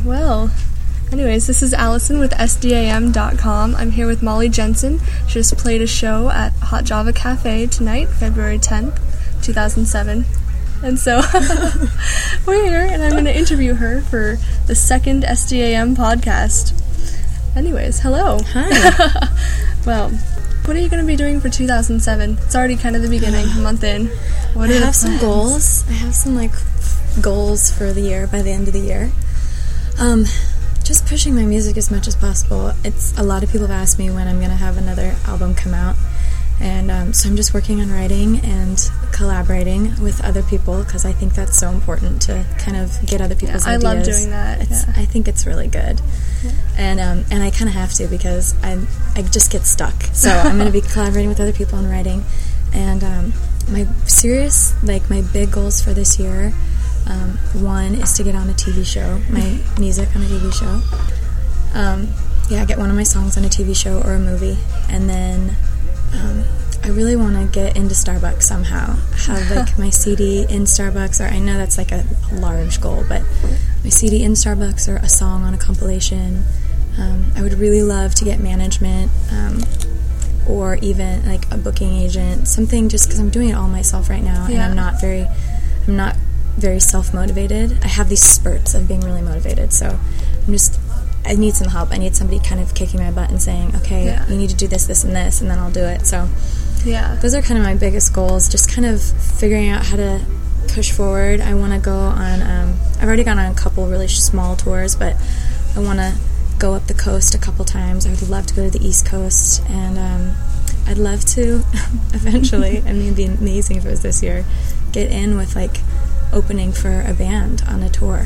Well, anyways, this is Allison with SDAM.com. I'm here with Molly Jensen. She just played a show at Hot Java Cafe tonight, February 10th, 2007. And so we're here, and I'm going to interview her for the second SDAM podcast. Anyways, hello. Hi. Well, what are you going to be doing for 2007? It's already kind of the beginning, a month in. I have some goals. I have some, goals for the year, by the end of the year. Just pushing my music as much as possible. A lot of people have asked me when I'm going to have another album come out. And so I'm just working on writing and collaborating with other people because I think that's so important to kind of get other people's ideas. I love doing that. I think it's really good. Yeah. And I kind of have to because I just get stuck. So I'm going to be collaborating with other people on writing. And my big goals for this year, one is to get on a TV show, my music on a TV show. Get one of my songs on a TV show or a movie. And then I really want to get into Starbucks somehow. Have my CD in Starbucks, or I know that's a large goal, but my CD in Starbucks or a song on a compilation. I would really love to get management, or even a booking agent, something, just because I'm doing it all myself right now, and I'm not very self-motivated. I have these spurts of being really motivated, so I need some help. I need somebody kind of kicking my butt and saying, okay, you need to do this, this, and this, and then I'll do it. So those are kind of my biggest goals, just kind of figuring out how to push forward. I want to go on, I've already gone on a couple really small tours, but I want to go up the coast a couple times. I would love to go to the East Coast, and I'd love to eventually, it'd be amazing if it was this year, get in with opening for a band on a tour.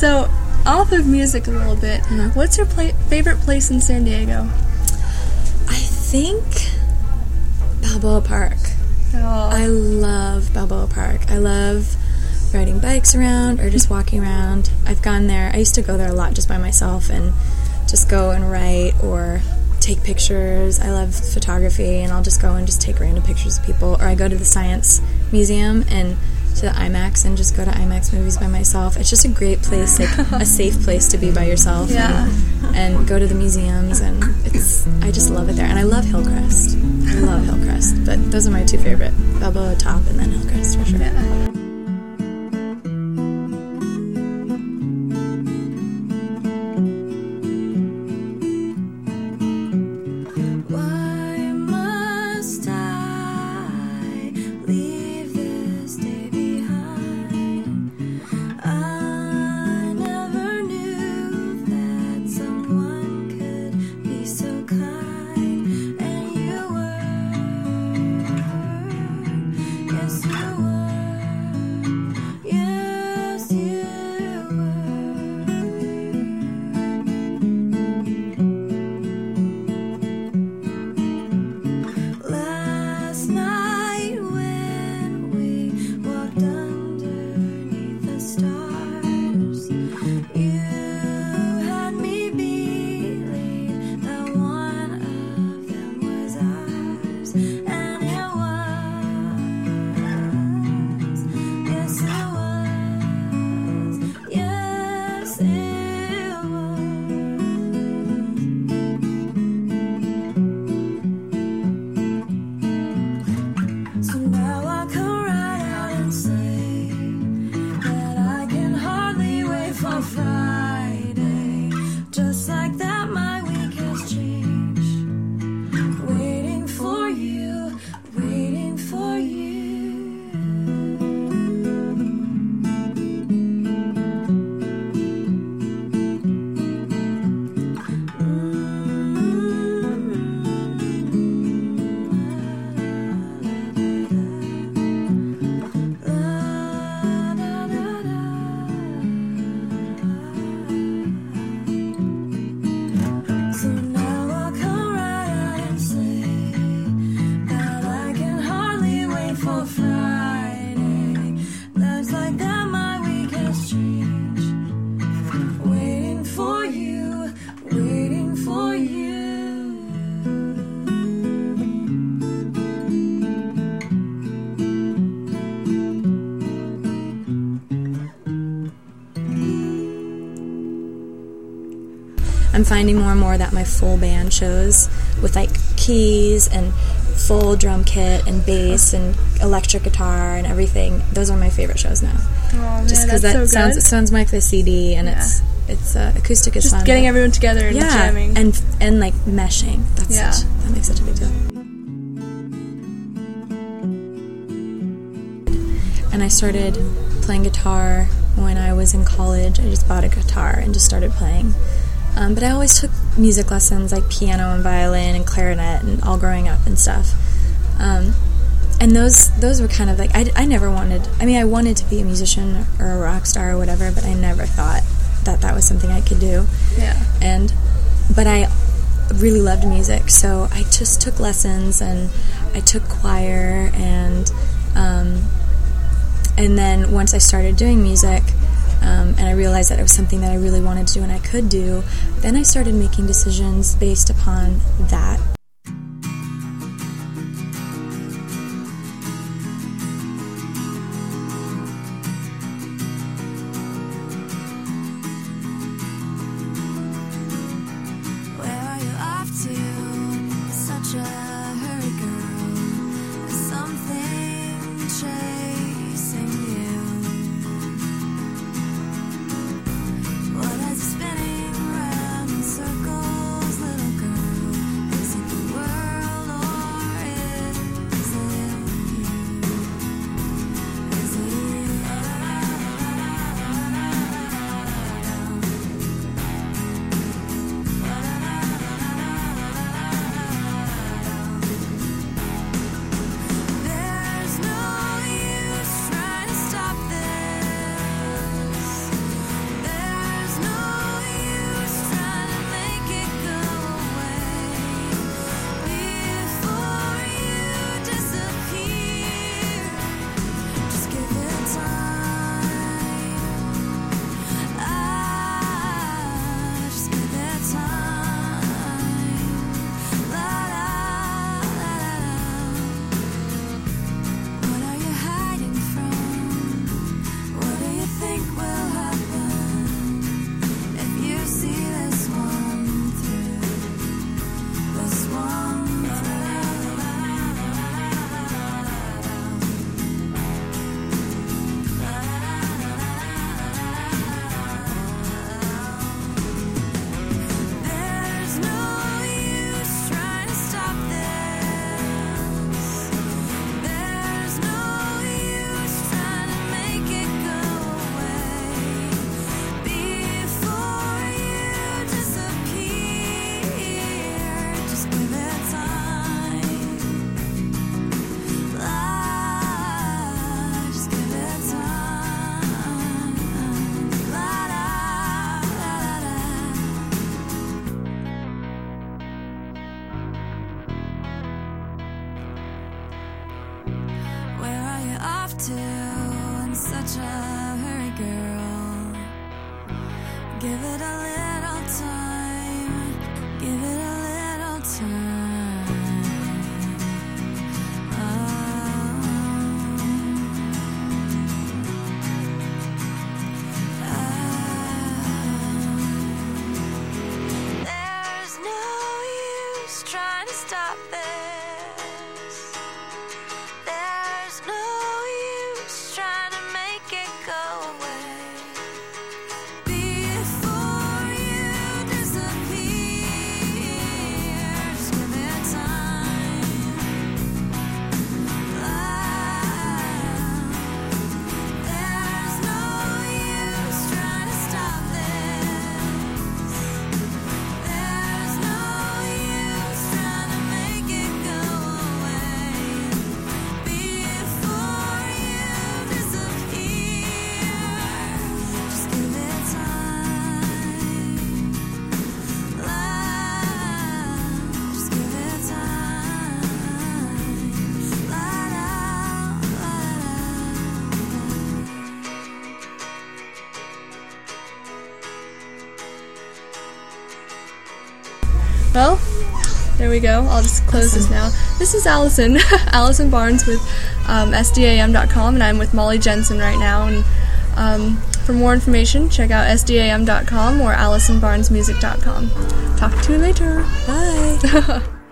So, off of music a little bit, what's your favorite place in San Diego? I think Balboa Park. Oh. I love Balboa Park. I love riding bikes around or just walking around. I've gone there. I used to go there a lot just by myself and just go and write or take pictures. I love photography, and I'll just go and just take random pictures of people. Or I go to the Science Museum and to the IMAX and just go to IMAX movies by myself. It's just a great place, like a safe place to be by yourself. Yeah. And go to the museums, and I just love it there. And I love Hillcrest. I love Hillcrest. But those are my two favorite, Balboa Top and then Hillcrest for sure. Yeah. I'm finding more and more that my full band shows with like keys and full drum kit and bass and electric guitar and everything, those are my favorite shows now. Oh man, just because that sounds like the CD, and it's acoustic is just fun. Getting everyone together and jamming and like meshing. That makes such a big deal. And I started playing guitar when I was in college. I just bought a guitar and just started playing. But I always took music lessons, like piano and violin and clarinet, and all growing up and stuff. And those were kind of like, I never wanted, I wanted to be a musician or a rock star or whatever, but I never thought that was something I could do. Yeah. But I really loved music, so I just took lessons, and I took choir, and then once I started doing music, and I realized that it was something that I really wanted to do and I could do, then I started making decisions based upon that. Where are you off to? Such a hurry, girl. Is something chasing you? What has you spinning round in circles, little girl? Is it off to in such a hurry, girl? Give it a little time. Give it a little time. There's no use trying to stop this. There's no use trying to make it go away. Before you disappear, just give it time. There's no use trying to stop this. There's no use trying to make it go away. Before you disappear, just give it time. Just give it time. Well, there we go. I'll just close this now. This is Allison, Allison Barnes with SDAM.com, and I'm with Molly Jensen right now. And for more information, check out SDAM.com or AllisonBarnesMusic.com. Talk to you later. Bye.